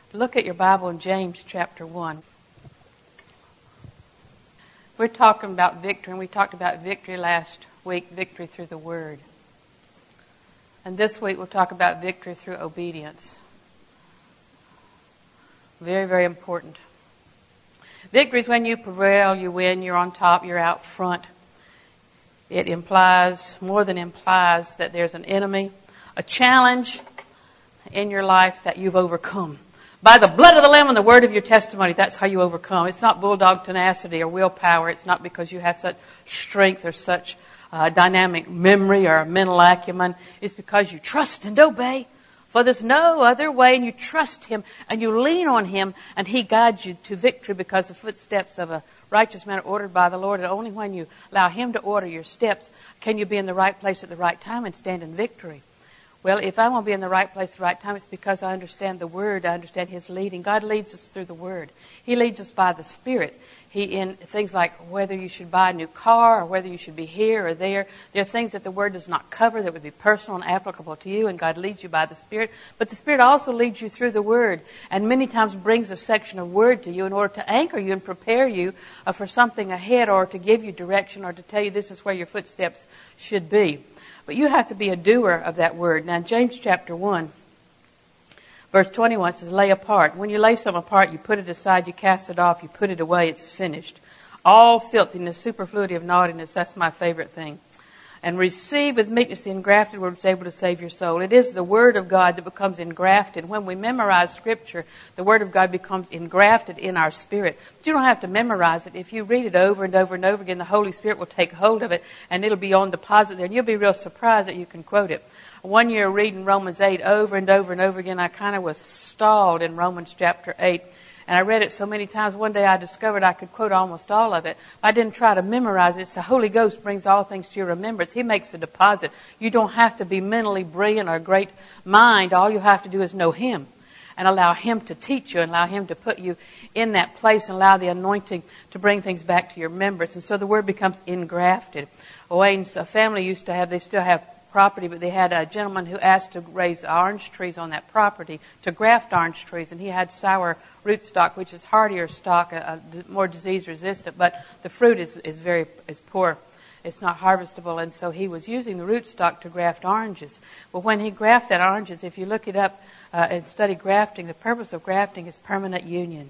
Look at your Bible in James chapter 1. We're talking about victory, and we talked about victory last week, victory through the Word. And this week we'll talk about victory through obedience. Very, very important. Victory is when you prevail, you win, you're on top, you're out front. It implies, more than implies, that there's an enemy, a challenge in your life that you've overcome. By the blood of the Lamb and the word of your testimony, that's how you overcome. It's not bulldog tenacity or willpower. It's not because you have such strength or such dynamic memory or mental acumen. It's because you trust and obey. For there's no other way, and you trust Him, and you lean on Him, and He guides you to victory, because the footsteps of a righteous man are ordered by the Lord, and only when you allow Him to order your steps can you be in the right place at the right time and stand in victory. Well, if I want to be in the right place at the right time, it's because I understand the Word. I understand His leading. God leads us through the Word. He leads us by the Spirit. In things like whether you should buy a new car or whether you should be here or there. There are things that the Word does not cover that would be personal and applicable to you, and God leads you by the Spirit. But the Spirit also leads you through the Word, and many times brings a section of Word to you in order to anchor you and prepare you for something ahead, or to give you direction, or to tell you this is where your footsteps should be. But you have to be a doer of that Word. Now, James chapter 1, verse 21 says, lay apart. When you lay something apart, you put it aside, you cast it off, you put it away, it's finished. All filthiness, superfluity of naughtiness, that's my favorite thing. And receive with meekness the engrafted word that's able to save your soul. It is the Word of God that becomes engrafted. When we memorize Scripture, the Word of God becomes engrafted in our spirit. But you don't have to memorize it. If you read it over and over and over again, the Holy Spirit will take hold of it, and it'll be on deposit there. And you'll be real surprised that you can quote it. One year reading Romans 8 over and over and over again, I kind of was stalled in Romans chapter 8. And I read it so many times, one day I discovered I could quote almost all of it. I didn't try to memorize it. It's the Holy Ghost brings all things to your remembrance. He makes a deposit. You don't have to be mentally brilliant or a great mind. All you have to do is know Him and allow Him to teach you and allow Him to put you in that place and allow the anointing to bring things back to your remembrance. And so the Word becomes engrafted. Wayne's family used to have, they still have property, but they had a gentleman who asked to raise orange trees on that property, to graft orange trees, and he had sour rootstock, which is hardier stock, more disease resistant, but the fruit is poor. It's not harvestable, and so he was using the rootstock to graft oranges. Well, when he grafted oranges, if you look it up and study grafting, the purpose of grafting is permanent union.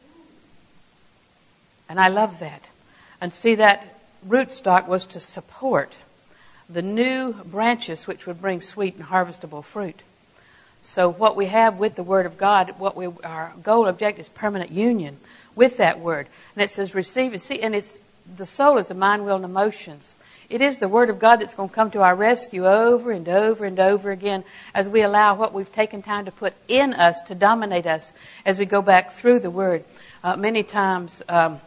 And I love that. And see, that rootstock was to support the new branches which would bring sweet and harvestable fruit. So what we have with the Word of God, our goal, objective is permanent union with that Word. And it says receive it. See, and it's the soul is the mind, will, and emotions. It is the Word of God that's going to come to our rescue over and over and over again as we allow what we've taken time to put in us to dominate us as we go back through the Word. Many times,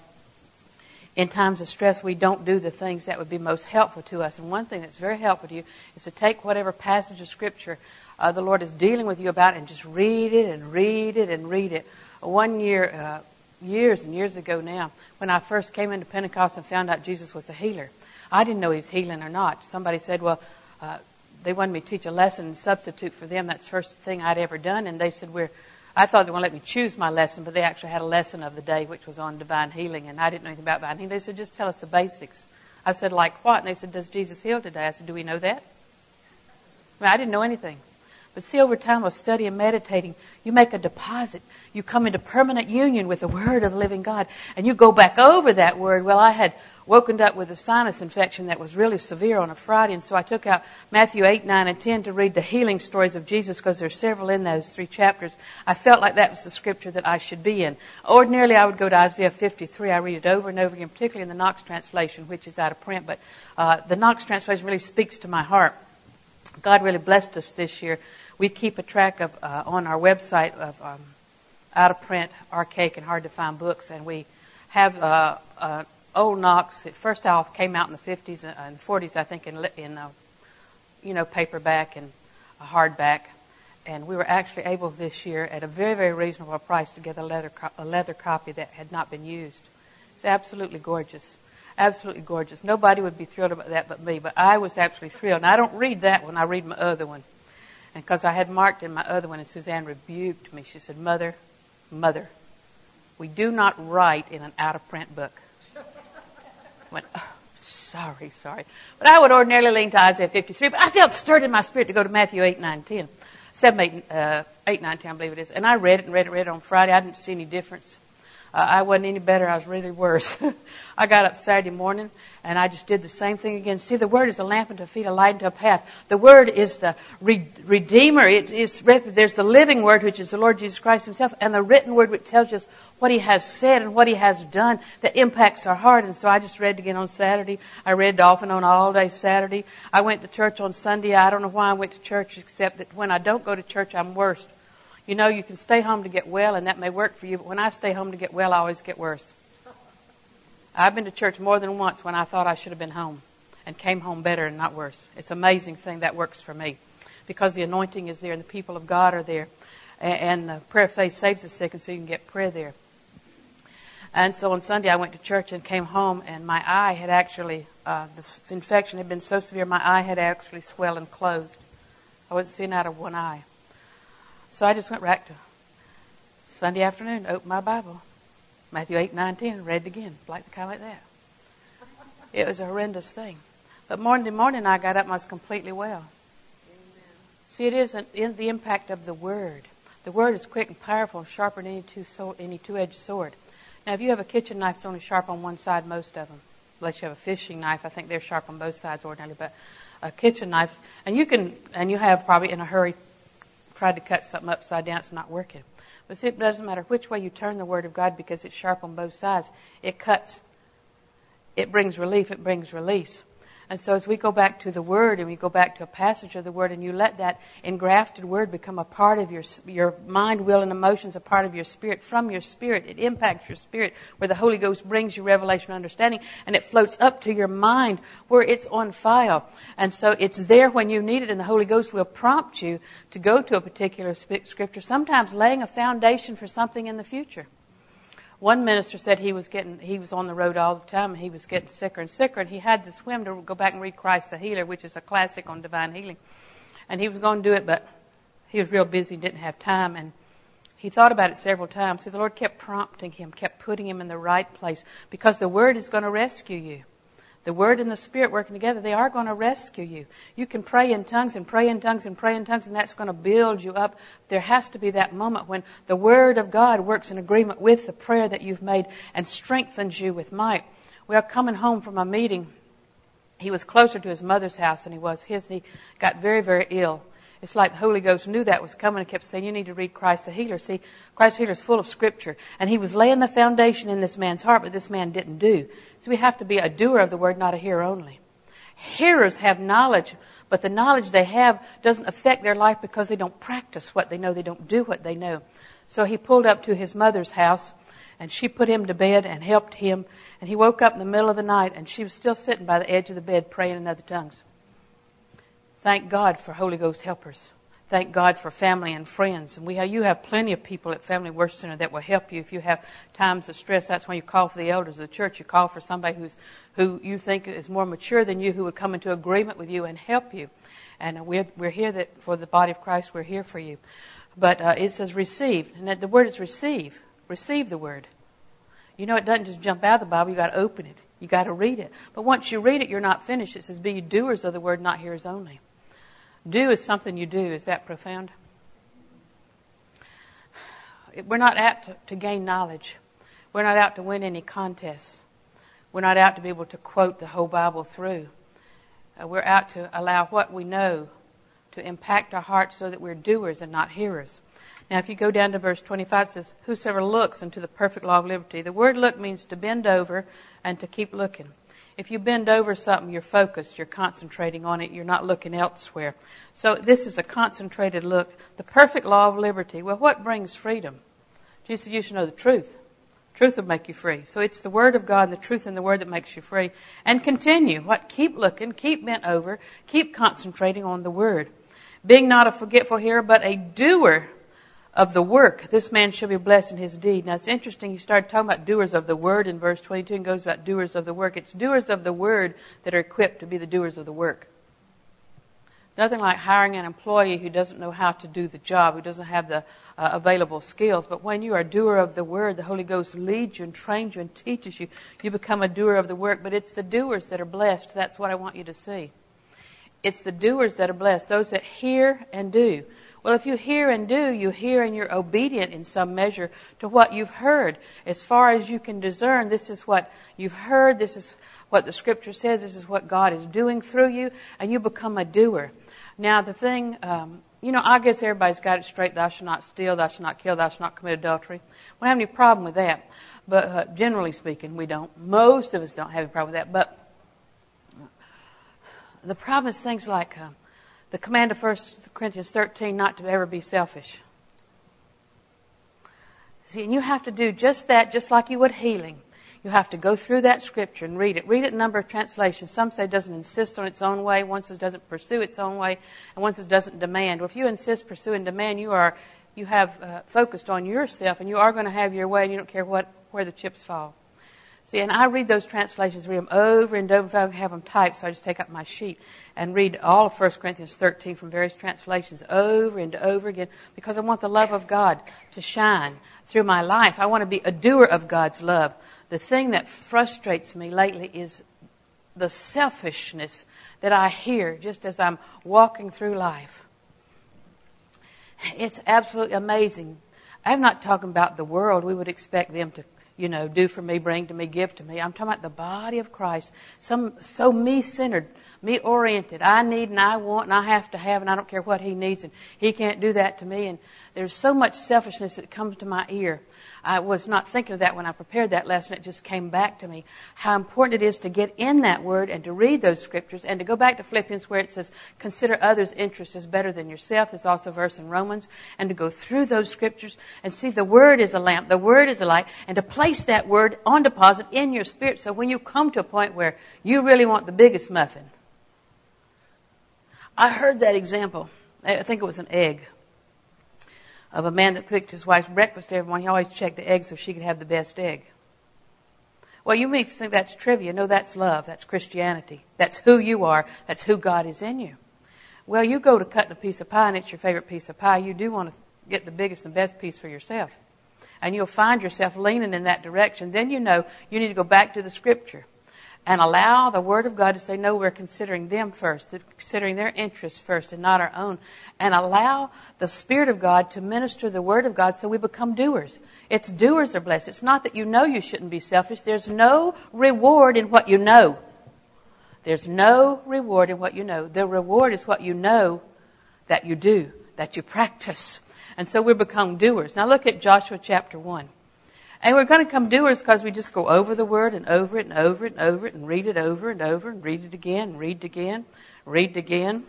in times of stress, we don't do the things that would be most helpful to us. And one thing that's very helpful to you is to take whatever passage of Scripture the Lord is dealing with you about and just read it and read it and read it. One year, years and years ago now, when I first came into Pentecost and found out Jesus was a healer, I didn't know He was healing or not. Somebody said, well, they wanted me to teach a lesson and substitute for them. That's the first thing I'd ever done. And they said, I thought they were going to let me choose my lesson, but they actually had a lesson of the day which was on divine healing, and I didn't know anything about divine healing. They said, just tell us the basics. I said, like what? And they said, does Jesus heal today? I said, do we know that? I didn't know anything. But see, over time of study and meditating, you make a deposit. You come into permanent union with the Word of the living God, and you go back over that Word. Well, I had woken up with a sinus infection that was really severe on a Friday, and so I took out Matthew 8, 9, and 10 to read the healing stories of Jesus, because there's several in those 3 chapters. I felt like that was the Scripture that I should be in. Ordinarily, I would go to Isaiah 53. I read it over and over again, particularly in the Knox translation, which is out of print, but the Knox translation really speaks to my heart. God really blessed us this year. We keep a track of on our website of out-of-print, archaic, and hard-to-find books, and we have old Knox. It first off came out in the 50s and 40s, I think, in paperback and hardback, and we were actually able this year at a very, very reasonable price to get a leather copy that had not been used. It's absolutely gorgeous. Absolutely gorgeous. Nobody would be thrilled about that but me, but I was actually thrilled. And I don't read that one, I read my other one. And because I had marked in my other one, and Suzanne rebuked me. She said, Mother, Mother, we do not write in an out-of-print book. I went, oh, sorry. But I would ordinarily lean to Isaiah 53, but I felt stirred in my spirit to go to Matthew 8, 9, 10. 7, 8, 9, 10, I believe it is. And I read it on Friday. I didn't see any difference. I wasn't any better. I was really worse. I got up Saturday morning, and I just did the same thing again. See, the Word is a lamp unto feet, a light unto a path. The Word is the Redeemer. There's the living Word, which is the Lord Jesus Christ Himself, and the written Word, which tells us what He has said and what He has done that impacts our heart. And so I just read again on Saturday. I read off and on all day Saturday. I went to church on Sunday. I don't know why I went to church, except that when I don't go to church, I'm worse. You know, you can stay home to get well, and that may work for you, but when I stay home to get well, I always get worse. I've been to church more than once when I thought I should have been home and came home better and not worse. It's an amazing thing that works for me because the anointing is there and the people of God are there, and the prayer of faith saves the sick, and so you can get prayer there. And so on Sunday, I went to church and came home, and my eye had actually, the infection had been so severe, my eye had actually swelled and closed. I wasn't seeing out of one eye. So I just went back to Sunday afternoon, opened my Bible, Matthew 8, 9, 10, read it again, like that. It was a horrendous thing. But Monday morning I got up and I was completely well. Amen. See, it is the impact of the Word. The Word is quick and powerful and sharper than any two-edged sword. Now, if you have a kitchen knife, it's only sharp on one side, most of them. Unless you have a fishing knife, I think they're sharp on both sides ordinarily. But a kitchen knife, and you have probably in a hurry tried to cut something upside down, it's not working. But see, it doesn't matter which way you turn the Word of God because it's sharp on both sides. It cuts, it brings relief, it brings release. And so as we go back to the Word and we go back to a passage of the Word and you let that engrafted Word become a part of your mind, will, and emotions, a part of your spirit, from your spirit, it impacts your spirit where the Holy Ghost brings you revelation and understanding, and it floats up to your mind where it's on file. And so it's there when you need it, and the Holy Ghost will prompt you to go to a particular scripture, sometimes laying a foundation for something in the future. One minister said he was on the road all the time, and he was getting sicker and sicker, and he had to swim to go back and read Christ the Healer, which is a classic on divine healing. And he was going to do it, but he was real busy, didn't have time, and he thought about it several times. So the Lord kept prompting him, kept putting him in the right place, because the Word is going to rescue you. The Word and the Spirit working together, they are going to rescue you. You can pray in tongues and pray in tongues and pray in tongues, and that's going to build you up. There has to be that moment when the Word of God works in agreement with the prayer that you've made and strengthens you with might. Well, coming home from a meeting, he was closer to his mother's house than he was his, and he got very, very ill. It's like the Holy Ghost knew that was coming and kept saying, you need to read Christ the Healer. See, Christ the Healer is full of Scripture. And he was laying the foundation in this man's heart, but this man didn't do. So we have to be a doer of the Word, not a hearer only. Hearers have knowledge, but the knowledge they have doesn't affect their life because they don't practice what they know. They don't do what they know. So he pulled up to his mother's house, and she put him to bed and helped him. And he woke up in the middle of the night, and she was still sitting by the edge of the bed praying in other tongues. Thank God for Holy Ghost helpers. Thank God for family and friends. And you have plenty of people at Family Worship Center that will help you if you have times of stress. That's when you call for the elders of the church. You call for somebody who you think is more mature than you, who would come into agreement with you and help you. And we're here for the body of Christ. We're here for you. But it says receive, and that the word is receive. Receive the word. You know, it doesn't just jump out of the Bible. You got to open it. You got to read it. But once you read it, you're not finished. It says, be doers of the word, not hearers only. Do is something you do. Is that profound? We're not out to gain knowledge. We're not out to win any contests. We're not out to be able to quote the whole Bible through. We're out to allow what we know to impact our hearts so that we're doers and not hearers. Now, if you go down to verse 25, it says, whosoever looks into the perfect law of liberty. The word look means to bend over and to keep looking. If you bend over something, you're focused, you're concentrating on it, you're not looking elsewhere. So this is a concentrated look. The perfect law of liberty. Well, what brings freedom? Jesus said you should know the truth. Truth will make you free. So it's the Word of God and the truth in the Word that makes you free. And continue. What? Keep looking, keep bent over, keep concentrating on the Word. Being not a forgetful hearer, but a doer of the work, this man shall be blessed in his deed. Now it's interesting, he started talking about doers of the word in verse 22 and goes about doers of the work. It's doers of the word that are equipped to be the doers of the work. Nothing like hiring an employee who doesn't know how to do the job, who doesn't have the available skills. But when you are a doer of the word, the Holy Ghost leads you and trains you and teaches you. You become a doer of the work. But it's the doers that are blessed. That's what I want you to see. It's the doers that are blessed, those that hear and do. Well, if you hear and do, you hear and you're obedient in some measure to what you've heard. As far as you can discern, this is what you've heard, this is what the Scripture says, this is what God is doing through you, and you become a doer. Now, the thing, I guess everybody's got it straight. Thou shalt not steal, thou shalt not kill, thou shalt not commit adultery. We don't have any problem with that. But generally speaking, we don't. Most of us don't have any problem with that. But the problem is things like the command of 1 Corinthians 13 not to ever be selfish. See, and you have to do just that, just like you would healing. You have to go through that Scripture and read it. Read it in a number of translations. Some say it doesn't insist on its own way. One says it doesn't pursue its own way. And one says it doesn't demand. Well, if you insist, pursue, and demand, you have focused on yourself, and you are going to have your way, and you don't care where the chips fall. See, and I read those translations, read them over and over. If I have them typed, so I just take out my sheet and read all of 1 Corinthians 13 from various translations over and over again, because I want the love of God to shine through my life. I want to be a doer of God's love. The thing that frustrates me lately is the selfishness that I hear just as I'm walking through life. It's absolutely amazing. I'm not talking about the world. We would expect them to, do for me, bring to me, give to me. I'm talking about the body of Christ. So me-centered, me-oriented. I need and I want and I have to have, and I don't care what he needs, and he can't do that to me. And there's so much selfishness that comes to my ear. I was not thinking of that when I prepared that lesson. It just came back to me. How important it is to get in that word and to read those scriptures and to go back to Philippians where it says, consider others' interest as better than yourself. There's also a verse in Romans. And to go through those scriptures and see the word is a lamp, the word is a light, and to place that word on deposit in your spirit. So when you come to a point where you really want the biggest muffin. I heard that example. I think it was an egg. Of a man that cooked his wife's breakfast every morning. He always checked the egg so she could have the best egg. Well, you may think that's trivia. No, that's love. That's Christianity. That's who you are. That's who God is in you. Well, you go to cutting a piece of pie and it's your favorite piece of pie. You do want to get the biggest and best piece for yourself. And you'll find yourself leaning in that direction. Then you know you need to go back to the Scripture and allow the Word of God to say, no, we're considering them first, considering their interests first and not our own. And allow the Spirit of God to minister the Word of God so we become doers. It's doers are blessed. It's not that you shouldn't be selfish. There's no reward in what you know. There's no reward in what you know. The reward is what you know that you do, that you practice. And so we become doers. Now look at Joshua chapter 1. And we're going to come doers because we just go over the Word and over it and over it and over it and read it over and over and read it again and read it again, read it again.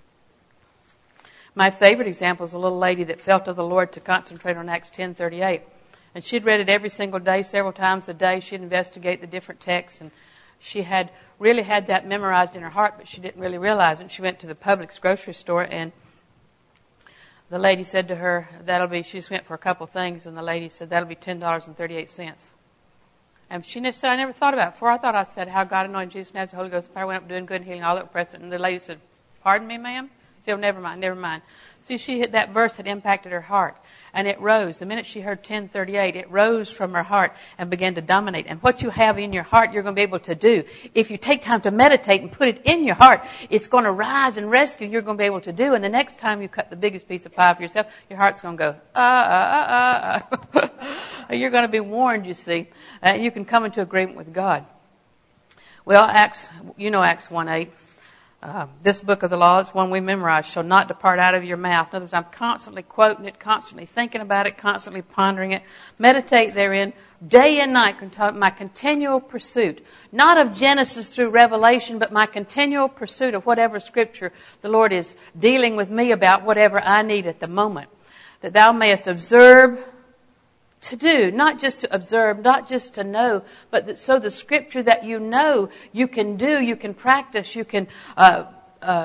My favorite example is a little lady that felt of the Lord to concentrate on Acts 10:38. And she'd read it every single day, several times a day. She'd investigate the different texts, and she had really had that memorized in her heart, but she didn't really realize it. She went to the Publix grocery store, and the lady said to her, she just went for a couple of things, and the lady said, that'll be $10.38. And she said, I never thought about it before. I thought I said, how God anointed Jesus and has the Holy Ghost power, went up doing good and healing all that were present. And the lady said, pardon me, ma'am? She said, oh, never mind. See, that verse had impacted her heart. And it rose. The minute she heard 10:38, it rose from her heart and began to dominate. And what you have in your heart, you're going to be able to do. If you take time to meditate and put it in your heart, it's going to rise and rescue. You're going to be able to do. And the next time you cut the biggest piece of pie for yourself, your heart's going to go, You're going to be warned, you see. You can come into agreement with God. Well, Acts 1:8. This book of the law is one we memorize, shall not depart out of your mouth. In other words, I'm constantly quoting it, constantly thinking about it, constantly pondering it. Meditate therein day and night, my continual pursuit, not of Genesis through Revelation, but my continual pursuit of whatever Scripture the Lord is dealing with me about, whatever I need at the moment. That thou mayest observe to do, not just to observe, not just to know, but that so the Scripture that you know, you can do, you can practice, you can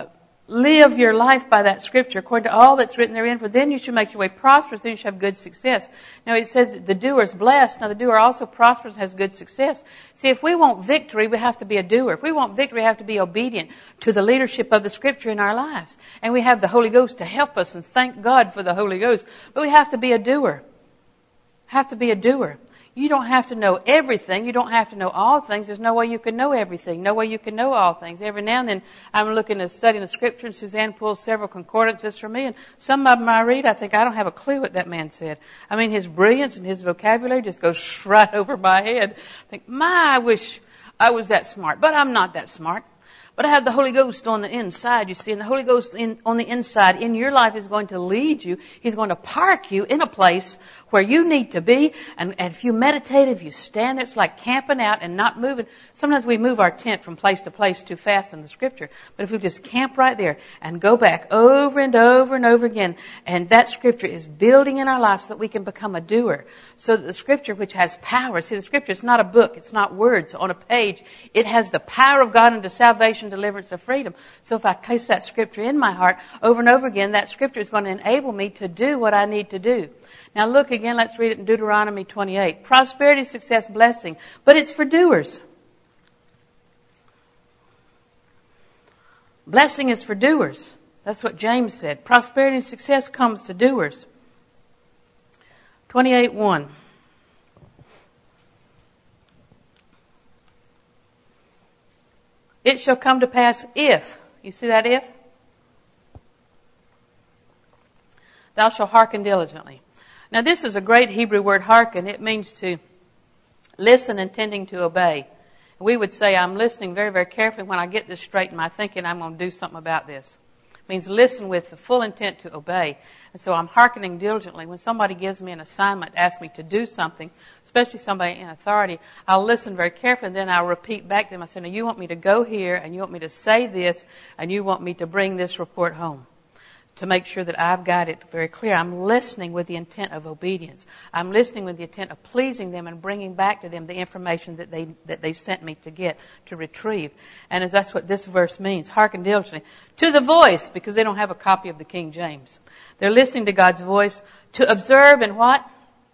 live your life by that scripture according to all that's written therein, for then you shall make your way prosperous, then you shall have good success. Now it says the doer is blessed. Now the doer also prospers and has good success. See, if we want victory, we have to be a doer. If we want victory, we have to be obedient to the leadership of the scripture in our lives. And we have the Holy Ghost to help us, and thank God for the Holy Ghost. But we have to be a doer. Have to be a doer. You don't have to know everything. You don't have to know all things. There's no way you can know everything. No way you can know all things. Every now and then I'm looking at studying the scripture, and Suzanne pulls several concordances for me, and some of them I read, I think I don't have a clue what that man said. I mean, his brilliance and his vocabulary just goes right over my head. I think, I wish I was that smart. But I'm not that smart. But I have the Holy Ghost on the inside, you see, and the Holy Ghost on the inside in your life is going to lead you. He's going to park you in a place where you need to be. And if you meditate, if you stand there, it's like camping out and not moving. Sometimes we move our tent from place to place too fast in the scripture. But if we just camp right there and go back over and over and over again, and that scripture is building in our lives so that we can become a doer. So that the scripture, which has power, see, the scripture is not a book, it's not words on a page. It has the power of God unto salvation, deliverance, of freedom. So if I place that scripture in my heart over and over again, that scripture is going to enable me to do what I need to do. Now look again, let's read it in Deuteronomy 28. Prosperity, success, blessing. But it's for doers. Blessing is for doers. That's what James said. Prosperity and success comes to doers. 28:1. It shall come to pass if, you see that if? Thou shalt hearken diligently. Now this is a great Hebrew word, hearken. It means to listen intending to obey. We would say, I'm listening very, very carefully. When I get this straight in my thinking, I'm going to do something about this. It means listen with the full intent to obey. And so I'm hearkening diligently. When somebody gives me an assignment, asks me to do something, especially somebody in authority, I'll listen very carefully, and then I'll repeat back to them. I say, now you want me to go here, and you want me to say this, and you want me to bring this report home, to make sure that I've got it very clear. I'm listening with the intent of obedience. I'm listening with the intent of pleasing them and bringing back to them the information that they sent me to get, to retrieve. And that's what this verse means. Hearken diligently to the voice, because they don't have a copy of the King James. They're listening to God's voice to observe and what?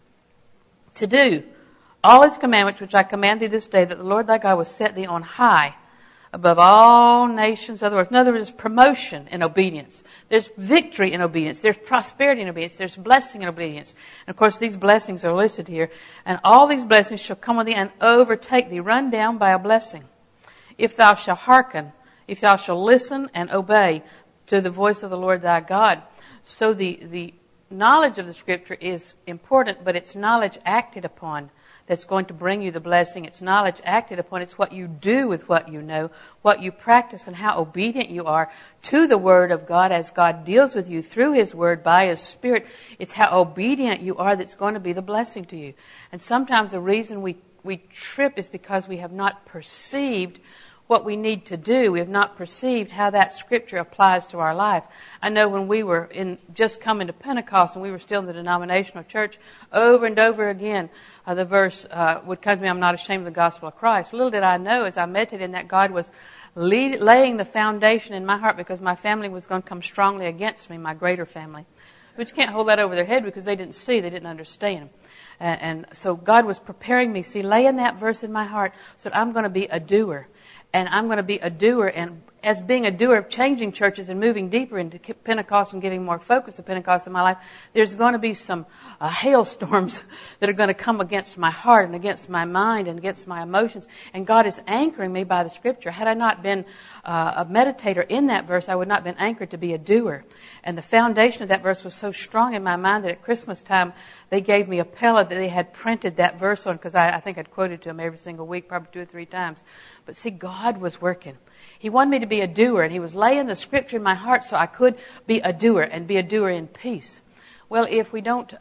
To do all His commandments, which I command thee this day, that the Lord thy God will set thee on high above all nations. In other words, there's promotion in obedience. There's victory in obedience. There's prosperity in obedience. There's blessing in obedience. And of course, these blessings are listed here. And all these blessings shall come on thee and overtake thee, run down by a blessing. If thou shalt hearken, if thou shalt listen and obey to the voice of the Lord thy God. So the knowledge of the scripture is important, but it's knowledge acted upon that's going to bring you the blessing. It's knowledge acted upon. It's what you do with what you know, what you practice, and how obedient you are to the Word of God as God deals with you through His Word by His Spirit. It's how obedient you are that's going to be the blessing to you. And sometimes the reason we trip is because we have not perceived what we need to do. We have not perceived how that scripture applies to our life. I know when we were just coming to Pentecost and we were still in the denominational church, over and over again, the verse would come to me, I'm not ashamed of the gospel of Christ. Little did I know as I meditated in that, God was laying the foundation in my heart, because my family was going to come strongly against me, my greater family. But you can't hold that over their head, because they didn't see, they didn't understand. And so God was preparing me, laying that verse in my heart so that I'm going to be a doer. And I'm going to be a doer, and as being a doer of changing churches and moving deeper into Pentecost and giving more focus to Pentecost in my life, there's going to be some hailstorms that are going to come against my heart and against my mind and against my emotions. And God is anchoring me by the Scripture. Had I not been a meditator in that verse, I would not have been anchored to be a doer. And the foundation of that verse was so strong in my mind that at Christmas time, they gave me a pellet that they had printed that verse on, because I think I'd quoted to them every single week, probably 2 or 3 times. But see, God was working. He wanted me to be a doer, and He was laying the Scripture in my heart so I could be a doer and be a doer in peace. Well, if we don't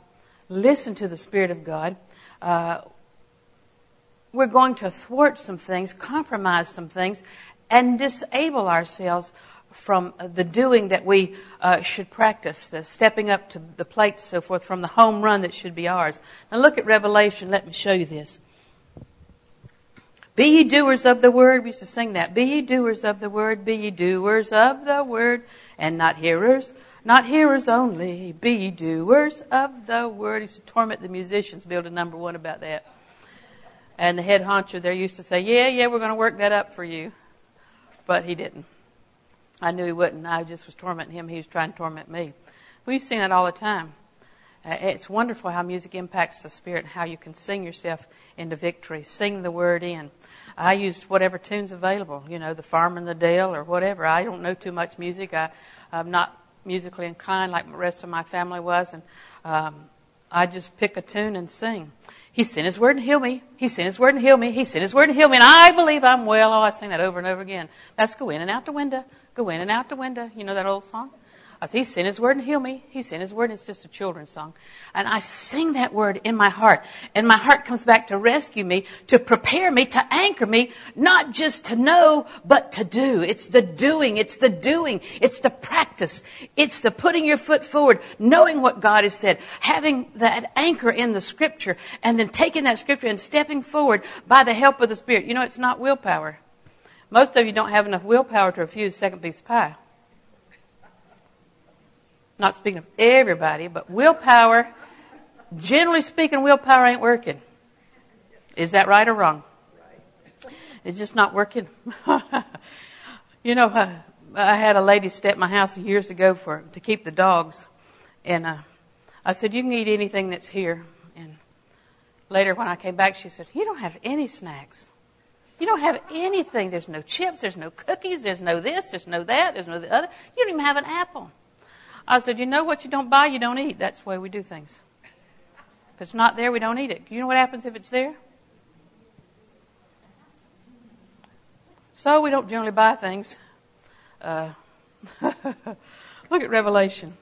listen to the Spirit of God, we're going to thwart some things, compromise some things, and disable ourselves from the doing that we should practice, the stepping up to the plate, so forth, from the home run that should be ours. Now look at Revelation. Let me show you this. Be ye doers of the word. We used to sing that. Be ye doers of the word. Be ye doers of the word. And not hearers. Not hearers only. Be ye doers of the word. He used to torment the musicians, build a number one about that. And the head honcho there used to say, yeah, we're going to work that up for you. But he didn't. I knew he wouldn't. I just was tormenting him. He was trying to torment me. We used to sing that all the time. It's wonderful how music impacts the spirit and how you can sing yourself into victory. Sing the word in. I used whatever tune's available, the Farmer in the Dale or whatever. I don't know too much music. I'm not musically inclined like the rest of my family was. And I just pick a tune and sing. He sent his word and heal me. He sent his word and heal me. He sent his word and heal me. And I believe I'm well. Oh, I sing that over and over again. That's go in and out the window. Go in and out the window. You know that old song? I say, he sent his word and heal me. He sent his word. It's just a children's song. And I sing that word in my heart. And my heart comes back to rescue me, to prepare me, to anchor me, not just to know, but to do. It's the doing. It's the doing. It's the practice. It's the putting your foot forward, knowing what God has said, having that anchor in the Scripture, and then taking that Scripture and stepping forward by the help of the Spirit. It's not willpower. Most of you don't have enough willpower to refuse a second piece of pie. Not speaking of everybody, but willpower, generally speaking, willpower ain't working. Is that right or wrong? It's just not working. I had a lady stay at my house years ago to keep the dogs. And I said, you can eat anything that's here. And later when I came back, she said, you don't have any snacks. You don't have anything. There's no chips. There's no cookies. There's no this. There's no that. There's no the other. You don't even have an apple. I said, what you don't buy, you don't eat. That's the way we do things. If it's not there, we don't eat it. You know what happens if it's there? So we don't generally buy things. Look at Revelation.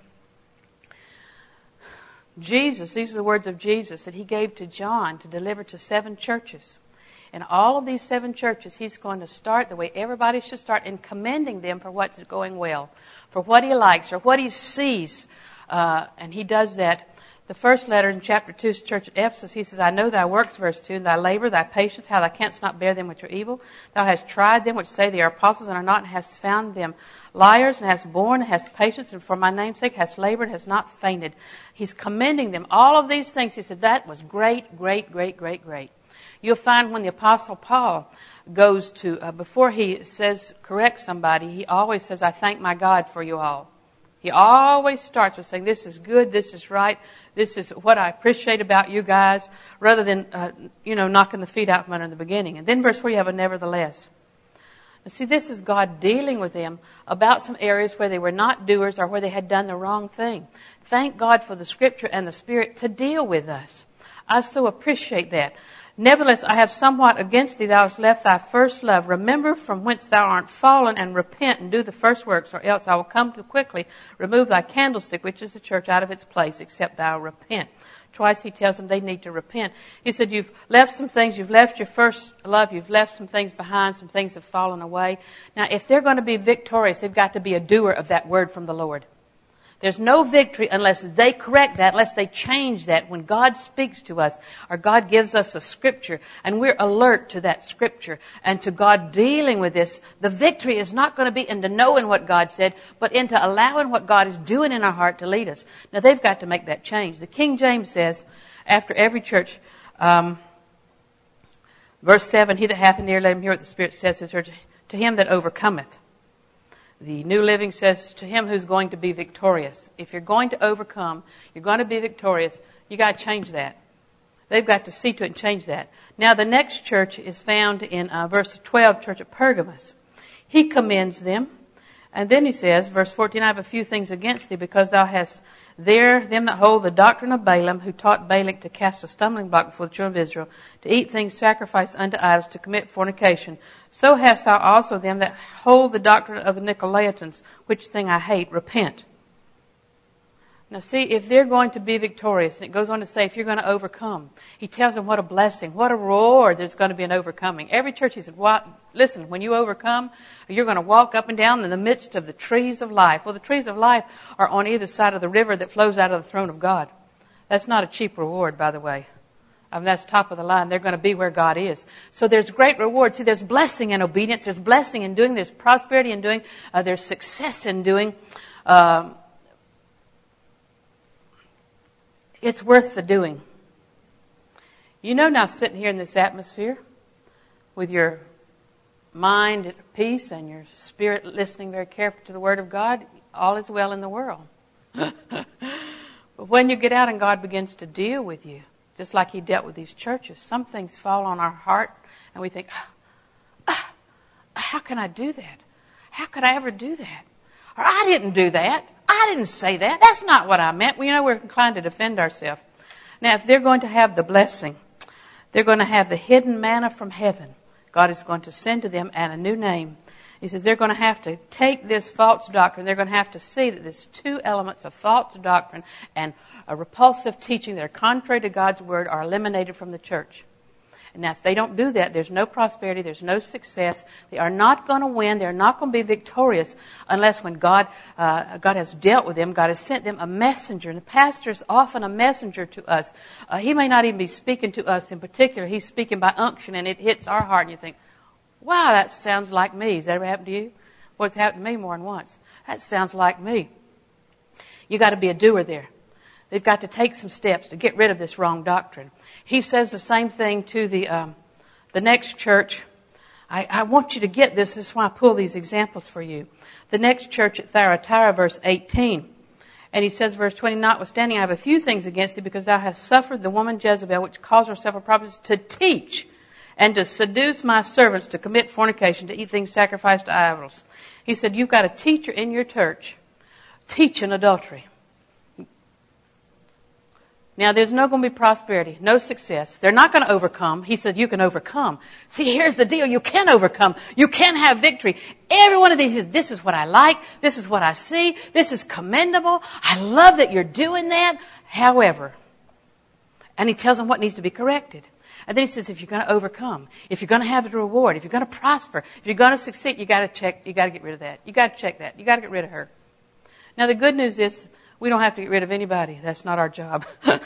Jesus, these are the words of Jesus that he gave to John to deliver to 7 churches. And all of these 7 churches, he's going to start the way everybody should start in commending them for what's going well, for what he likes or what he sees. And he does that. The first letter in chapter 2 to the church at Ephesus, he says, I know thy works, verse 2, thy labor, thy patience, how thou canst not bear them which are evil. Thou hast tried them which say they are apostles and are not, and hast found them liars, and hast borne, and hast patience, and for my name's sake hast labored, and hast not fainted. He's commending them. All of these things, he said, that was great, great, great, great, great. You'll find when the Apostle Paul goes to, before he corrects somebody, he always says, I thank my God for you all. He always starts with saying, this is good, this is right, this is what I appreciate about you guys, rather than, knocking the feet out from under the beginning. And then verse 4, you have a nevertheless. Now see, this is God dealing with them about some areas where they were not doers or where they had done the wrong thing. Thank God for the Scripture and the Spirit to deal with us. I so appreciate that. Nevertheless, I have somewhat against thee, thou hast left thy first love. Remember from whence thou art fallen, and repent, and do the first works, or else I will come to quickly remove thy candlestick, which is the church, out of its place, except thou repent. Twice he tells them they need to repent. He said, you've left some things, you've left your first love, you've left some things behind, some things have fallen away. Now, if they're going to be victorious, they've got to be a doer of that word from the Lord. There's no victory unless they correct that, unless they change that. When God speaks to us, or God gives us a Scripture, and we're alert to that Scripture, and to God dealing with this, the victory is not going to be into knowing what God said, but into allowing what God is doing in our heart to lead us. Now, they've got to make that change. The King James says, after every church, verse 7, he that hath an ear, let him hear what the Spirit says to the church, to him that overcometh. The New Living says, to him who's going to be victorious. If you're going to overcome, you're going to be victorious, you got to change that. They've got to see to it and change that. Now, the next church is found in verse 12, church at Pergamos. He commends them. And then he says, verse 14, I have a few things against thee, because thou hast there them that hold the doctrine of Balaam, who taught Balak to cast a stumbling block before the children of Israel, to eat things sacrificed unto idols, to commit fornication. So hast thou also them that hold the doctrine of the Nicolaitans, which thing I hate. Repent. Now see, if they're going to be victorious, and it goes on to say, if you're going to overcome, he tells them what a blessing, what a reward there's going to be in overcoming. Every church, he said, listen, when you overcome, you're going to walk up and down in the midst of the trees of life. Well, the trees of life are on either side of the river that flows out of the throne of God. That's not a cheap reward, by the way. That's top of the line. They're going to be where God is. So there's great reward. See, there's blessing in obedience. There's blessing in doing. There's prosperity in doing. There's success in doing. It's worth the doing. You know, now sitting here in this atmosphere with your mind at peace and your spirit listening very carefully to the Word of God, all is well in the world. But when you get out and God begins to deal with you, just like He dealt with these churches, some things fall on our heart and we think, how can I do that? How could I ever do that? Or I didn't do that. I didn't say that. That's not what I meant. Well, you know, we're inclined to defend ourselves. Now, if they're going to have the blessing, they're going to have the hidden manna from heaven. God is going to send to them and a new name. He says they're going to have to take this false doctrine. They're going to have to see that there's two elements of false doctrine and a repulsive teaching that are contrary to God's Word are eliminated from the church. And now if they don't do that, there's no prosperity, there's no success. They are not going to win. They're not going to be victorious unless when God has dealt with them, God has sent them a messenger. And the pastor is often a messenger to us. He may not even be speaking to us in particular. He's speaking by unction and it hits our heart and you think, wow, that sounds like me. Has that ever happened to you? Well, it's happened to me more than once. That sounds like me. You got to be a doer there. They've got to take some steps to get rid of this wrong doctrine. He says the same thing to the next church. I want you to get this. This is why I pull these examples for you. The next church at Thyatira, verse 18. And he says, verse 20, notwithstanding, I have a few things against thee, because thou hast suffered the woman Jezebel, which calls herself a prophetess, to teach and to seduce my servants to commit fornication, to eat things sacrificed to idols. He said, you've got a teacher in your church teaching adultery. Now, there's no going to be prosperity, no success. They're not going to overcome. He said, you can overcome. See, here's the deal. You can overcome. You can have victory. Every one of these is, this is what I like. This is what I see. This is commendable. I love that you're doing that. However, and he tells them what needs to be corrected. And then he says, if you're going to overcome, if you're going to have the reward, if you're going to prosper, if you're going to succeed, you got to check, you got to get rid of that. You got to check that. You got to get rid of her. Now, the good news is, we don't have to get rid of anybody. That's not our job.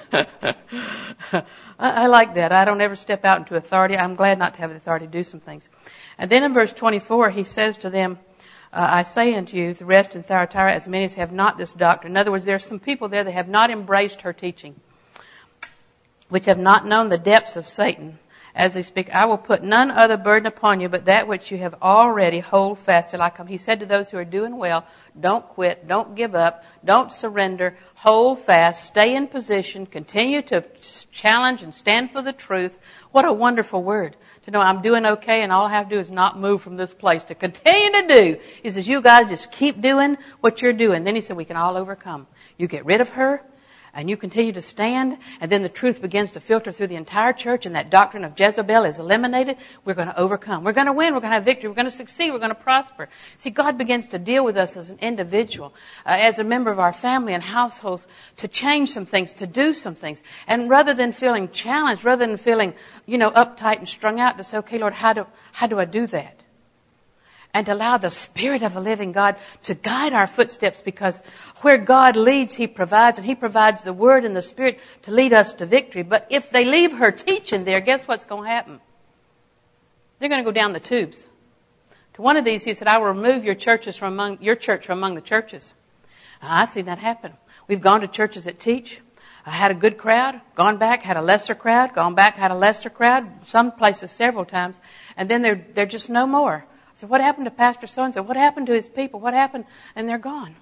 I like that. I don't ever step out into authority. I'm glad not to have the authority to do some things. And then in verse 24, he says to them, I say unto you, the rest in Thyatira, as many as have not this doctrine. In other words, there are some people there that have not embraced her teaching, which have not known the depths of Satan. As they speak, I will put none other burden upon you, but that which you have already hold fast till I come. He said to those who are doing well, don't quit, don't give up, don't surrender, hold fast, stay in position, continue to challenge and stand for the truth. What a wonderful word. To know I'm doing okay and all I have to do is not move from this place, to continue to do. He says, you guys just keep doing what you're doing. Then he said, we can all overcome. You get rid of her, and you continue to stand, and then the truth begins to filter through the entire church, and that doctrine of Jezebel is eliminated. We're going to overcome. We're going to win. We're going to have victory. We're going to succeed. We're going to prosper. See, God begins to deal with us as an individual, as a member of our family and households, to change some things, to do some things. And rather than feeling challenged, rather than feeling, uptight and strung out, to say, okay, Lord, how do I do that? And to allow the Spirit of the living God to guide our footsteps, because where God leads, He provides, and He provides the Word and the Spirit to lead us to victory. But if they leave her teaching there, guess what's going to happen? They're going to go down the tubes. To one of these, He said, I will remove your church from among the churches. I've seen that happen. We've gone to churches that teach. I had a good crowd, gone back, had a lesser crowd, gone back, had a lesser crowd, some places several times, and then they're just no more. So what happened to Pastor so-and-so? What happened to his people? What happened? And they're gone.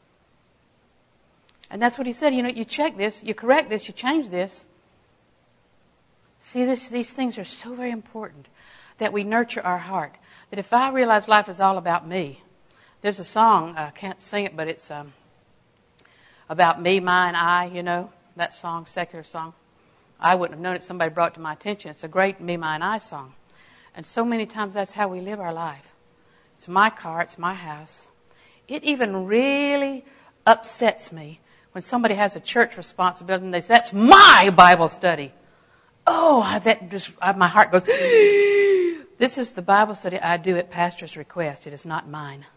And that's what he said. You check this, you correct this, you change this. See, these things are so very important, that we nurture our heart. That if I realize life is all about me, there's a song, I can't sing it, but it's about me, mine, I, that song, secular song. I wouldn't have known it. Somebody brought it to my attention. It's a great me, mine, I song. And so many times that's how we live our life. It's my car, it's my house. It even really upsets me when somebody has a church responsibility and they say, that's my Bible study. Oh, my heart goes, this is the Bible study I do at pastor's request. It is not mine.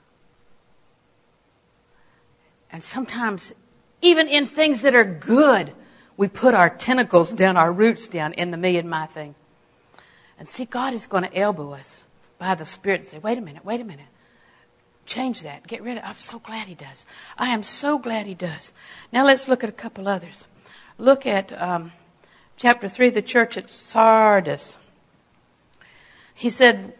And sometimes, even in things that are good, We put our tentacles down, our roots down in the me and my thing. And see, God is going to elbow us by the Spirit and say, wait a minute. Change that. Get rid of it. I'm so glad He does. I am so glad He does. Now let's look at a couple others. Look at chapter 3, the church at Sardis. He said,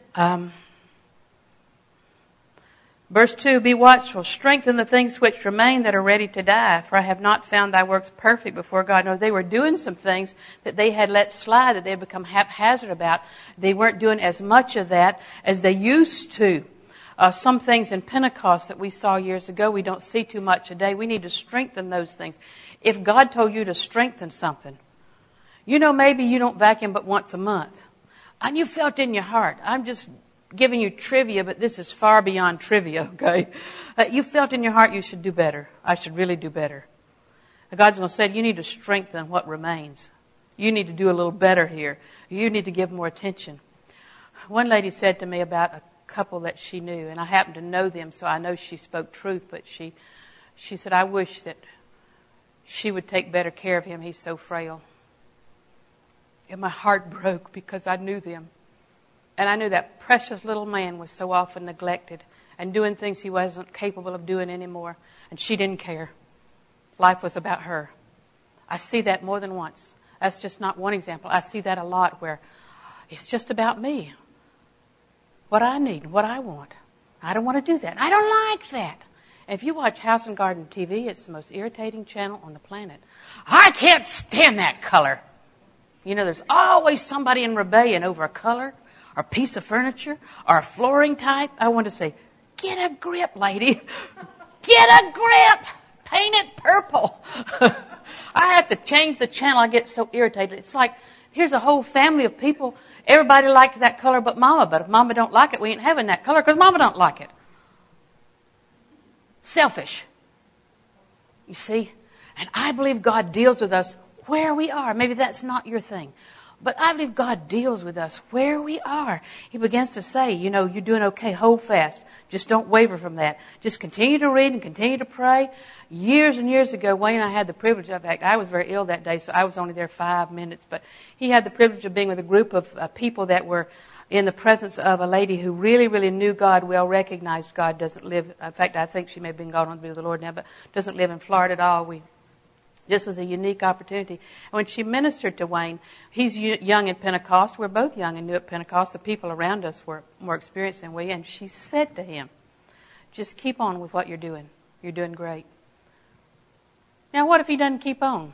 verse 2, be watchful, strengthen the things which remain that are ready to die, for I have not found thy works perfect before God. No, they were doing some things that they had let slide, that they had become haphazard about. They weren't doing as much of that as they used to. Some things in Pentecost that we saw years ago, we don't see too much today. We need to strengthen those things. If God told you to strengthen something, maybe you don't vacuum but once a month. And you felt in your heart, I'm just giving you trivia, but this is far beyond trivia, okay? You felt in your heart you should do better. I should really do better. God's going to say, you need to strengthen what remains. You need to do a little better here. You need to give more attention. One lady said to me about a couple that she knew, and I happen to know them, so I know she spoke truth, but she said, I wish that she would take better care of him. He's so frail. And my heart broke because I knew them. And I knew that precious little man was so often neglected and doing things he wasn't capable of doing anymore. And she didn't care. Life was about her. I see that more than once. That's just not one example. I see that a lot where it's just about me. What I need, what I want. I don't want to do that. I don't like that. And if you watch House and Garden TV, it's the most irritating channel on the planet. I can't stand that color. There's always somebody in rebellion over a color or a piece of furniture or a flooring type. I want to say, get a grip, lady. Get a grip. Paint it purple. I have to change the channel. I get so irritated. It's like, here's a whole family of people. Everybody liked that color but Mama. But if Mama don't like it, we ain't having that color because Mama don't like it. Selfish. You see? And I believe God deals with us where we are. Maybe that's not your thing. But I believe God deals with us where we are. He begins to say, you're doing okay. Hold fast. Just don't waver from that. Just continue to read and continue to pray. Years and years ago, Wayne and I had the privilege of, in fact, I was very ill that day, so I was only there 5 minutes. But he had the privilege of being with a group of people that were in the presence of a lady who really, really knew God well, recognized God, doesn't live, in fact, I think she may have been gone on to be with the Lord now, but doesn't live in Florida at all. This was a unique opportunity. And when she ministered to Wayne, he's young in Pentecost. We're both young and new at Pentecost. The people around us were more experienced than we. And she said to him, just keep on with what you're doing. You're doing great. Now, what if he doesn't keep on?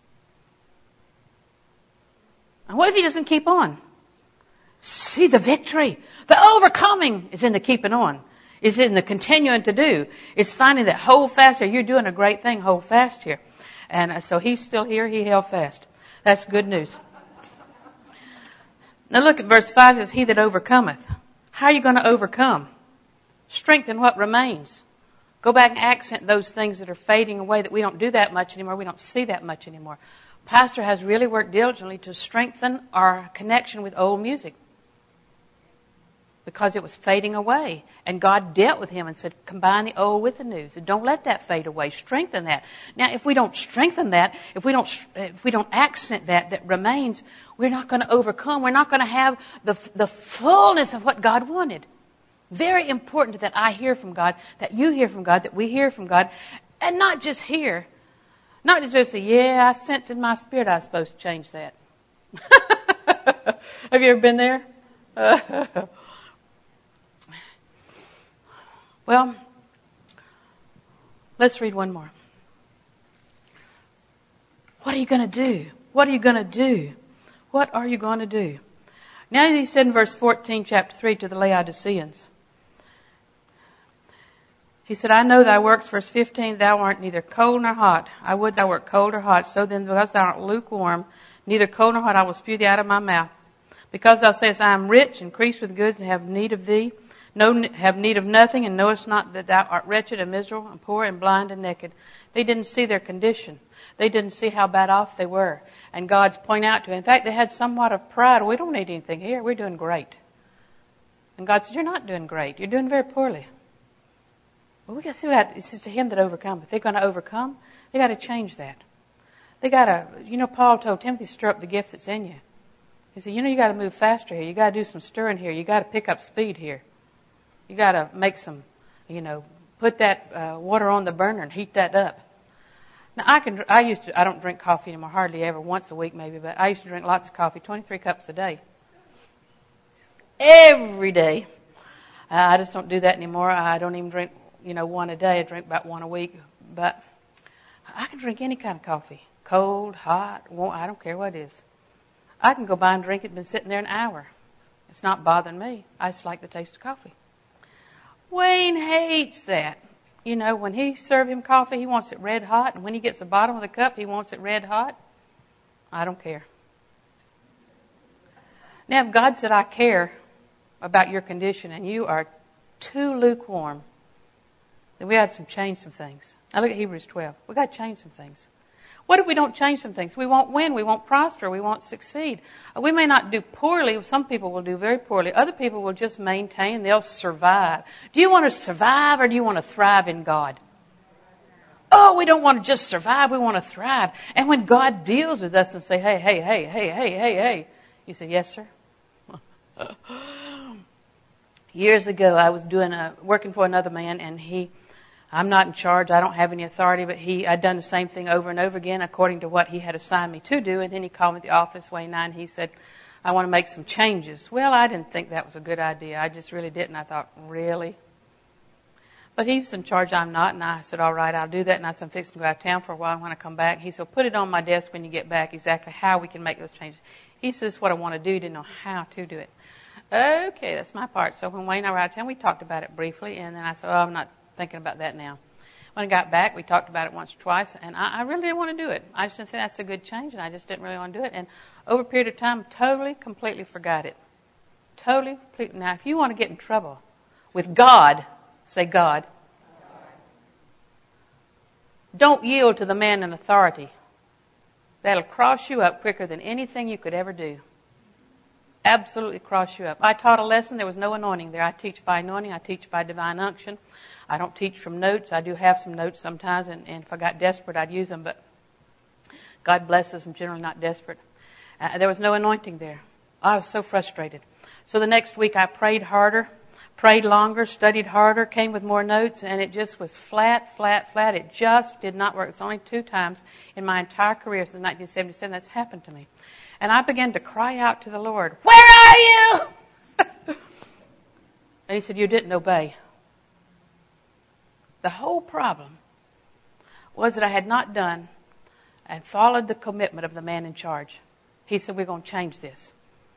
And what if he doesn't keep on? See the victory. The overcoming is in the keeping on. Is in the continuing to do. It's finding that hold fast here. You're doing a great thing. Hold fast here. And so he's still here. He held fast. That's good news. Now look at verse 5. It says, he that overcometh. How are you going to overcome? Strengthen what remains. Go back and accent those things that are fading away, that we don't do that much anymore. We don't see that much anymore. Pastor has really worked diligently to strengthen our connection with old music, because it was fading away. And God dealt with him and said, combine the old with the new. So don't let that fade away. Strengthen that. Now, if we don't strengthen that, if we don't accent that remains, we're not going to overcome. We're not going to have the fullness of what God wanted. Very important that I hear from God, that you hear from God, that we hear from God. And not just hear. Not just supposed to say, yeah, I sense in my spirit I was supposed to change that. Have you ever been there? Well, let's read one more. What are you going to do? What are you going to do? What are you going to do? Now he said in verse 14, chapter 3, to the Laodiceans. He said, I know thy works, verse 15, thou art neither cold nor hot. I would thou wert cold or hot. So then, because thou art lukewarm, neither cold nor hot, I will spew thee out of my mouth. Because thou sayest, I am rich, increased with goods, and have need of thee. Have need of nothing, and knowest not that thou art wretched and miserable and poor and blind and naked. They didn't see their condition. They didn't see how bad off they were. And God's pointing out to them. In fact, they had somewhat of pride. We don't need anything here. We're doing great. And God said, you're not doing great. You're doing very poorly. Well, we got to see what this is to him that overcomes. If they're going to overcome, they got to change that. Paul told Timothy, stir up the gift that's in you. He said, you got to move faster here. You got to do some stirring here. You got to pick up speed here. You got to make some, put that water on the burner and heat that up. Now, I don't drink coffee anymore, hardly ever, once a week maybe, but I used to drink lots of coffee, 23 cups a day. Every day. I just don't do that anymore. I don't even drink, one a day. I drink about one a week. But I can drink any kind of coffee. Cold, hot, warm, I don't care what it is. I can go by and drink it, been sitting there an hour. It's not bothering me. I just like the taste of coffee. Wayne hates that. When he serve him coffee, he wants it red hot. And when he gets the bottom of the cup, he wants it red hot. I don't care. Now, if God said, I care about your condition and you are too lukewarm, then we have to change some things. Now look at Hebrews 12. We've got to change some things. What if we don't change some things? We won't win. We won't prosper. We won't succeed. We may not do poorly. Some people will do very poorly. Other people will just maintain. They'll survive. Do you want to survive or do you want to thrive in God? Oh, we don't want to just survive. We want to thrive. And when God deals with us and say, hey, you say, yes, sir. Years ago, I was working for another man, and I'm not in charge. I don't have any authority, but I'd done the same thing over and over again according to what he had assigned me to do. And then he called me at the office one night and he said, I want to make some changes. Well, I didn't think that was a good idea. I just really didn't. I thought, really? But he was in charge. I'm not. And I said, all right, I'll do that. And I said, I'm fixing to go out of town for a while. When I come back, he said, put it on my desk when you get back, exactly how we can make those changes. He says, what I want to do, didn't know how to do it. Okay, that's my part. So when Wayne and I were out of town, we talked about it briefly. And then I said, I'm not thinking about that now. When I got back, we talked about it once or twice, and I really didn't want to do it. I just didn't think that's a good change, and I just didn't really want to do it. And over a period of time, totally, completely forgot it. Totally, completely. Now, if you want to get in trouble with God, say God. Don't yield to the man in authority. That'll cross you up quicker than anything you could ever do. Absolutely cross you up. I taught a lesson. There was no anointing there. I teach by anointing. I teach by divine unction. I don't teach from notes. I do have some notes sometimes, and if I got desperate, I'd use them. But God bless us, I'm generally not desperate. There was no anointing there. I was so frustrated. So the next week I prayed harder, prayed longer, studied harder, came with more notes, and it just was flat. It just did not work. It's only 2 times in my entire career since 1977 that's happened to me. And I began to cry out to the Lord, where are you? And he said, you didn't obey. The whole problem was that I had not done and followed the commitment of the man in charge. He said, we're going to change this.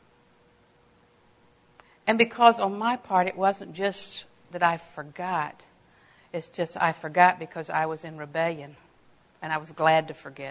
And because on my part, it wasn't just that I forgot. It's just I forgot because I was in rebellion. And I was glad to forget.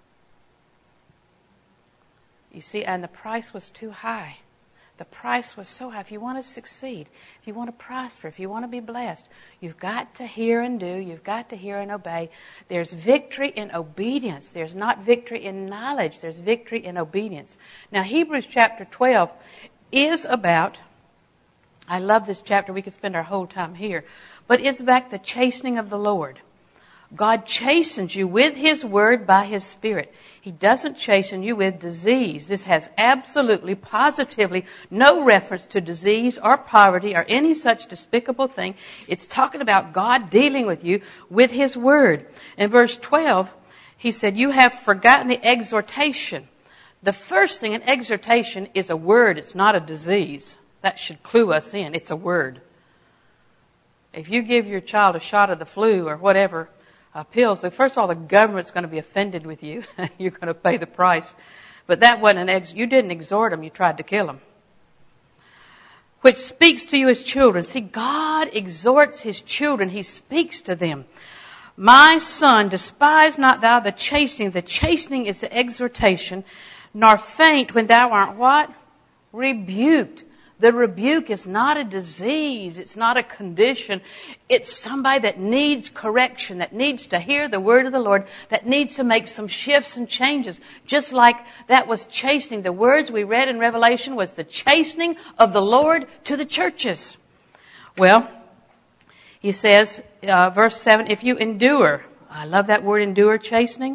You see, and the price was too high. The price was so high. If you want to succeed, if you want to prosper, if you want to be blessed, you've got to hear and do. You've got to hear and obey. There's victory in obedience. There's not victory in knowledge. There's victory in obedience. Now, Hebrews chapter 12 is about, I love this chapter. We could spend our whole time here. But it's about the chastening of the Lord. God chastens you with His Word by His Spirit. He doesn't chasten you with disease. This has absolutely, positively no reference to disease or poverty or any such despicable thing. It's talking about God dealing with you with His Word. In verse 12, He said, you have forgotten the exhortation. The first thing in exhortation is a word. It's not a disease. That should clue us in. It's a word. If you give your child a shot of the flu or whatever, pills, so first of all, the government's going to be offended with you. You're going to pay the price. But that wasn't you didn't exhort them, you tried to kill them. Which speaks to you as children. See, God exhorts His children. He speaks to them. My son, despise not thou the chastening. The chastening is the exhortation. Nor faint when thou art what? Rebuked. The rebuke is not a disease. It's not a condition. It's somebody that needs correction, that needs to hear the word of the Lord, that needs to make some shifts and changes. Just like that was chastening. The words we read in Revelation was the chastening of the Lord to the churches. Well, he says, verse 7, if you endure, I love that word endure, chastening.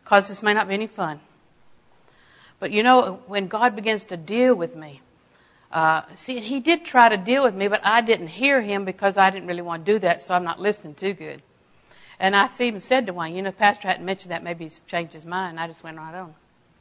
because this may not be any fun. But you know, when God begins to deal with me, see, He did try to deal with me, but I didn't hear Him because I didn't really want to do that, so I'm not listening too good. And I even said to Wayne, you know, if Pastor hadn't mentioned that, maybe he's changed his mind. I just went right on.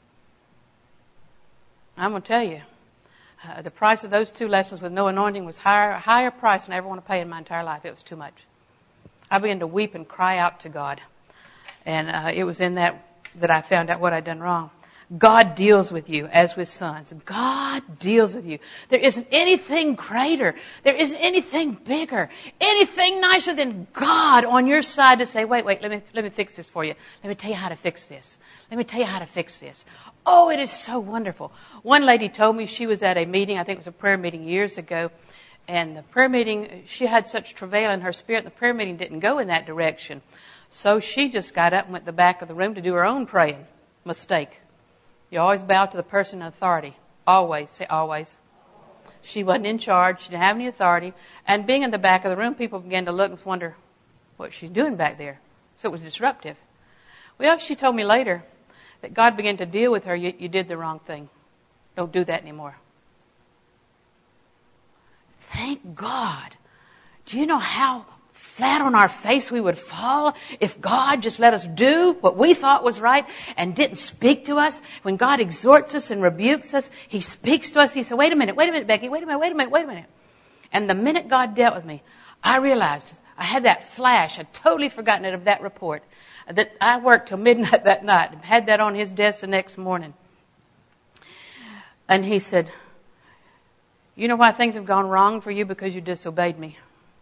I'm going to tell you, the price of those 2 lessons with no anointing was higher price than I ever want to pay in my entire life. It was too much. I began to weep and cry out to God. And it was in that I found out what I'd done wrong. God deals with you as with sons. God deals with you. There isn't anything greater. There isn't anything bigger, anything nicer than God on your side to say, wait, let me fix this for you. Let me tell you how to fix this. Let me tell you how to fix this. Oh, it is so wonderful. One lady told me she was at a meeting, I think it was a prayer meeting years ago, and the prayer meeting, she had such travail in her spirit, the prayer meeting didn't go in that direction. So she just got up and went to the back of the room to do her own praying. Mistake. You always bow to the person in authority. Always. Say always. She wasn't in charge. She didn't have any authority. And being in the back of the room, people began to look and wonder what she's doing back there. So it was disruptive. Well, she told me later that God began to deal with her. You did the wrong thing. Don't do that anymore. Thank God. Do you know how flat on our face we would fall if God just let us do what we thought was right and didn't speak to us? When God exhorts us and rebukes us, He speaks to us. He said, wait a minute, Becky, wait a minute. And the minute God dealt with me, I realized I had that flash. I'd totally forgotten it of that report. That I worked till midnight that night and had that on His desk the next morning. And He said, you know why things have gone wrong for you? Because you disobeyed me.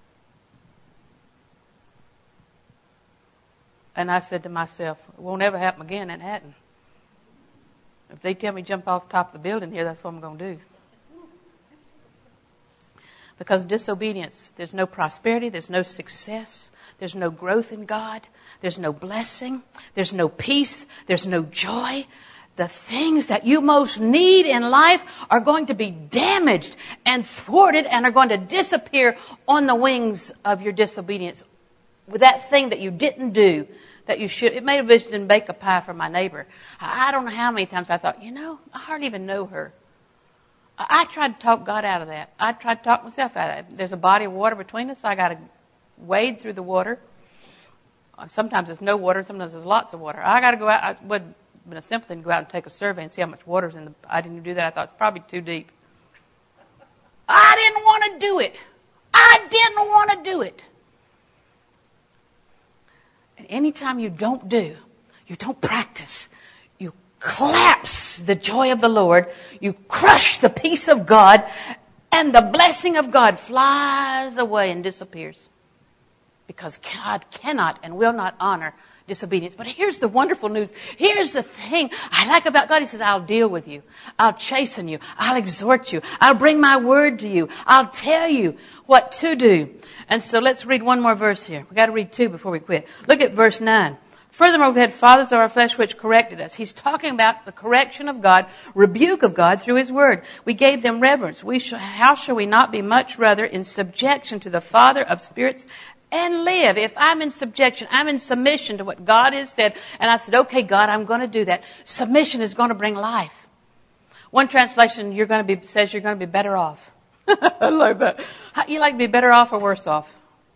And I said to myself, it won't ever happen again. It hadn't. If they tell me jump off the top of the building here, that's what I'm going to do. Because disobedience, there's no prosperity, there's no success, there's no growth in God, there's no blessing, there's no peace, there's no joy. The things that you most need in life are going to be damaged and thwarted and are going to disappear on the wings of your disobedience. With that thing that you didn't do, that you should. It made a vision to bake a pie for my neighbor. I don't know how many times I thought, I hardly even know her. I tried to talk God out of that. I tried to talk myself out of it. There's a body of water between us. I got to wade through the water. Sometimes there's no water. Sometimes there's lots of water. I got to go out. It would have been a simple thing to go out and take a survey and see how much water's in the. I didn't do that. I thought it's probably too deep. I didn't want to do it. And anytime you don't practice, you collapse the joy of the Lord, you crush the peace of God, and the blessing of God flies away and disappears. Because God cannot and will not honor disobedience. But here's the wonderful news. Here's the thing I like about God. He says, I'll deal with you. I'll chasten you. I'll exhort you. I'll bring my word to you. I'll tell you what to do. And so let's read one more verse here. We've got to read 2 before we quit. Look at verse 9. Furthermore, we've had fathers of our flesh which corrected us. He's talking about the correction of God, rebuke of God through His word. We gave them reverence. How shall we not be much rather in subjection to the Father of spirits and live? If I'm in subjection, I'm in submission to what God has said, and I said, okay, God, I'm going to do that. Submission is going to bring life. One translation says you're going to be better off. I love that. You like to be better off or worse off?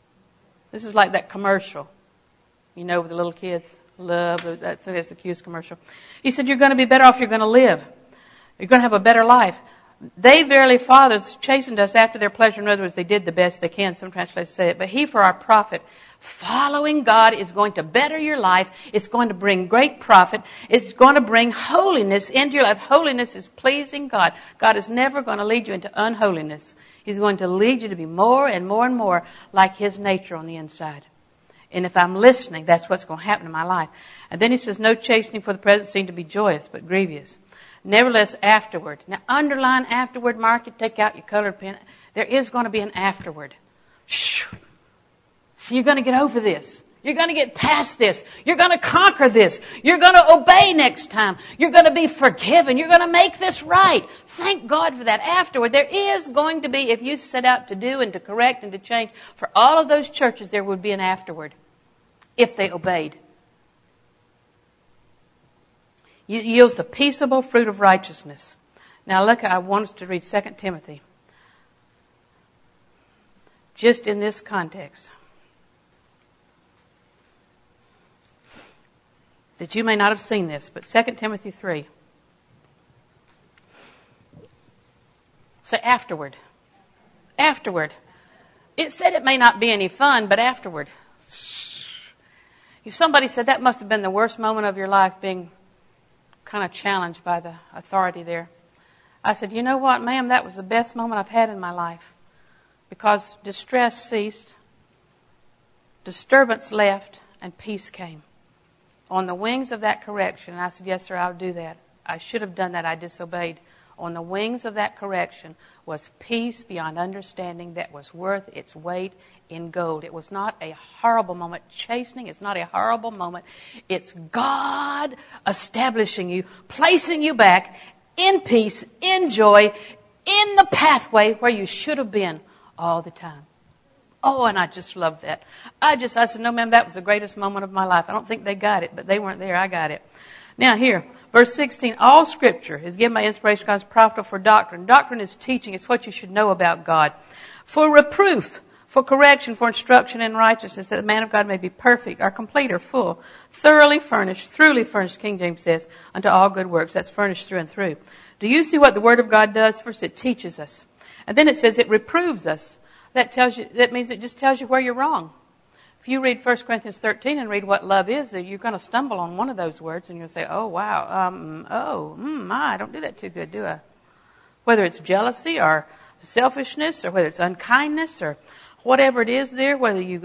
This is like that commercial, with the little kids. Love that's the Q's commercial. He said, you're going to be better off. You're going to live. You're going to have a better life. They verily, fathers, chastened us after their pleasure. In other words, they did the best they can. Some translations say it. But He, for our profit, following God is going to better your life. It's going to bring great profit. It's going to bring holiness into your life. Holiness is pleasing God. God is never going to lead you into unholiness. He's going to lead you to be more and more and more like His nature on the inside. And if I'm listening, that's what's going to happen in my life. And then He says, no chastening for the present seemed to be joyous, but grievous. Nevertheless, afterward. Now, underline afterward, mark it, take out your colored pen. There is going to be an afterward. So you're going to get over this. You're going to get past this. You're going to conquer this. You're going to obey next time. You're going to be forgiven. You're going to make this right. Thank God for that. Afterward, there is going to be, if you set out to do and to correct and to change, for all of those churches, there would be an afterward if they obeyed. yields the peaceable fruit of righteousness. Now look, I want us to read 2 Timothy. Just in this context. That you may not have seen this, but 2 Timothy 3. Say afterward. Afterward. It said it may not be any fun, but afterward. If somebody said that must have been the worst moment of your life, being kind of challenged by the authority there, I said, you know what, ma'am, that was the best moment I've had in my life. Because distress ceased, disturbance left, and peace came. On the wings of that correction, and I said, yes, sir, I'll do that. I should have done that. I disobeyed. On the wings of that correction was peace beyond understanding that was worth its weight in gold. It was not a horrible moment. Chastening is not a horrible moment. It's God establishing you, placing you back in peace, in joy, in the pathway where you should have been all the time. Oh, and I just loved that. I said, no, ma'am, that was the greatest moment of my life. I don't think they got it, but they weren't there. I got it. Now here, verse 16, all Scripture is given by inspiration of God, is profitable for doctrine. Doctrine is teaching. It's what you should know about God. For reproof, for correction, for instruction in righteousness, that the man of God may be perfect, or complete, or full, thoroughly furnished, King James says, unto all good works. That's furnished through and through. Do you see what the Word of God does? First, it teaches us. And then it says it reproves us. That means it just tells you where you're wrong. If you read 1 Corinthians 13 and read what love is, you're going to stumble on one of those words and you'll say, oh, wow, I don't do that too good, do I? Whether it's jealousy or selfishness or whether it's unkindness or whatever it is there, whether you,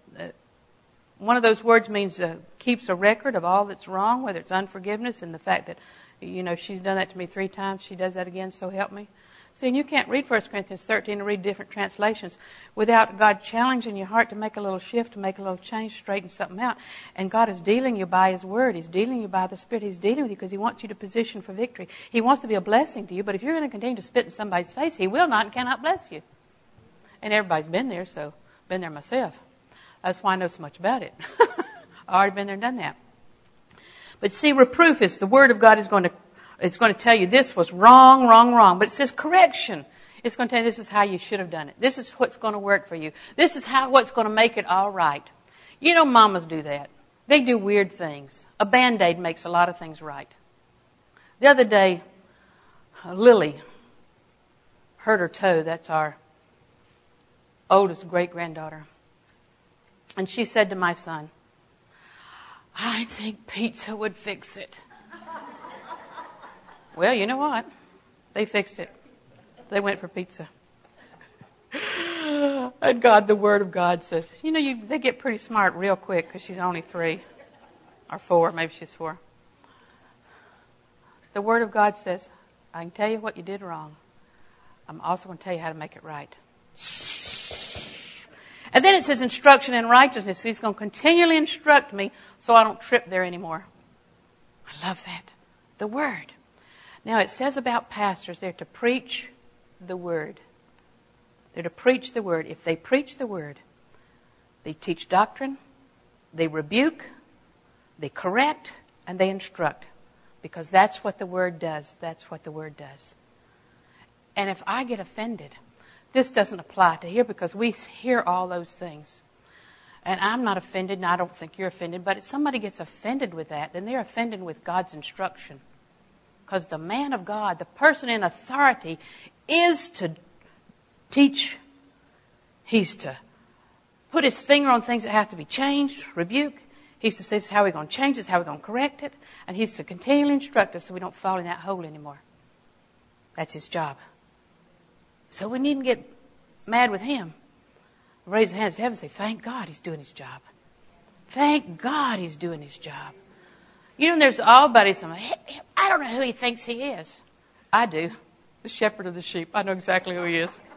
one of those words means keeps a record of all that's wrong, whether it's unforgiveness and the fact that, she's done that to me 3 times, she does that again, so help me. See, and you can't read 1 Corinthians 13 and read different translations without God challenging your heart to make a little shift, to make a little change, straighten something out. And God is dealing you by His Word. He's dealing you by the Spirit. He's dealing with you because He wants you to position for victory. He wants to be a blessing to you, but if you're going to continue to spit in somebody's face, He will not and cannot bless you. And everybody's been there, so been there myself. That's why I know so much about it. I've already been there and done that. But see, reproof is the Word of God is going to tell you this was wrong. But it says correction. It's going to tell you this is how you should have done it. This is what's going to work for you. This is what's going to make it all right. Mamas do that. They do weird things. A Band-Aid makes a lot of things right. The other day, Lily hurt her toe. That's our oldest great-granddaughter. And she said to my son, I think pizza would fix it. Well, you know what? They fixed it. They went for pizza. And God, the Word of God says, they get pretty smart real quick because she's only 3 or 4. Maybe she's 4. The Word of God says, I can tell you what you did wrong. I'm also going to tell you how to make it right. And then it says instruction in righteousness. He's going to continually instruct me so I don't trip there anymore. I love that. The Word. Now, it says about pastors, they're to preach the Word. They're to preach the Word. If they preach the Word, they teach doctrine, they rebuke, they correct, and they instruct. Because that's what the Word does. That's what the Word does. And if I get offended, this doesn't apply to here because we hear all those things. And I'm not offended, and I don't think you're offended. But if somebody gets offended with that, then they're offended with God's instruction. Because the man of God, the person in authority, is to teach. He's to put his finger on things that have to be changed, rebuke. He's to say, this is how we're going to change this, how we're going to correct it. And he's to continually instruct us so we don't fall in that hole anymore. That's his job. So we needn't get mad with him. Raise our hands to heaven and say, thank God he's doing his job. Thank God he's doing his job. There's somebody, I don't know who he thinks he is. I do. The shepherd of the sheep. I know exactly who he is.